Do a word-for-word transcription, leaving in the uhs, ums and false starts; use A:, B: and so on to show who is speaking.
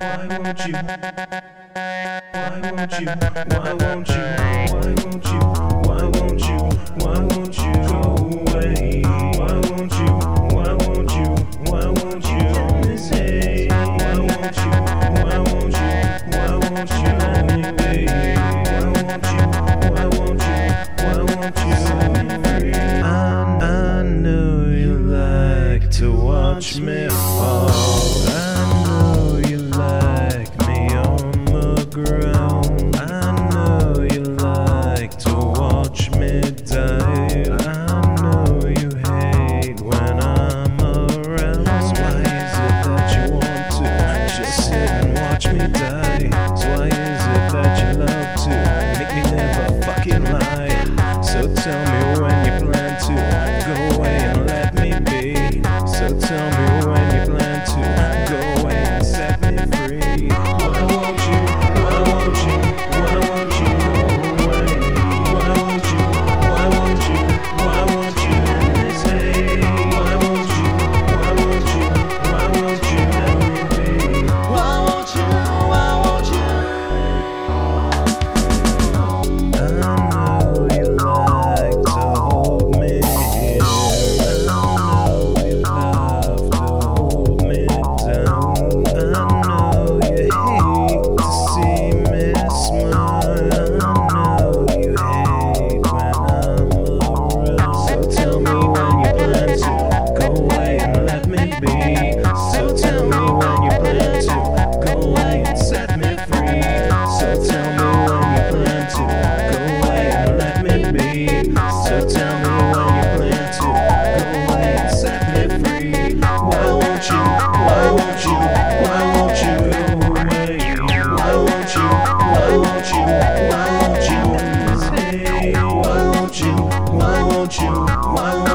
A: Why won't you? Why won't you? Why won't you? Why won't you? Why won't you? Why won't you go away? Why won't you? Why won't you? Why won't you let me say? Why won't you? Why won't you? Why won't you let me be? Why won't you? Why won't you? Why won't you set me free? I, I know you like to watch me fall. I know you like me on the ground. I know you like to watch me die. I know you hate when I'm around. So why is it that you want to just sit and watch me die? So why is it that you love to make me live a fucking lie? So tell me when you plan to go away and let me be. So tell me when you plan to go away and set me free. Why won't you? Why won't you? Why won't you go away? Why won't you? Why won't you? Why won't you let me stay? Why won't you? Why won't you? Why won't you let me be?
B: Why won't you? Why won't you?
A: I know you like to hold me here. I know you love to hold me down. I know you hate to see me smile. I know you hate when I'm around. So tell me when you plan to go away and let me be. So tell me when you plan to go away and set me free. So tell me when you plan to go away and let me be. So tell me when you plan to go away and set me free. Why won't you? Why won't you? Why won't you go away? Why won't you? Why won't you? Why won't you let me stay? Why won't you? Why won't you? Why won't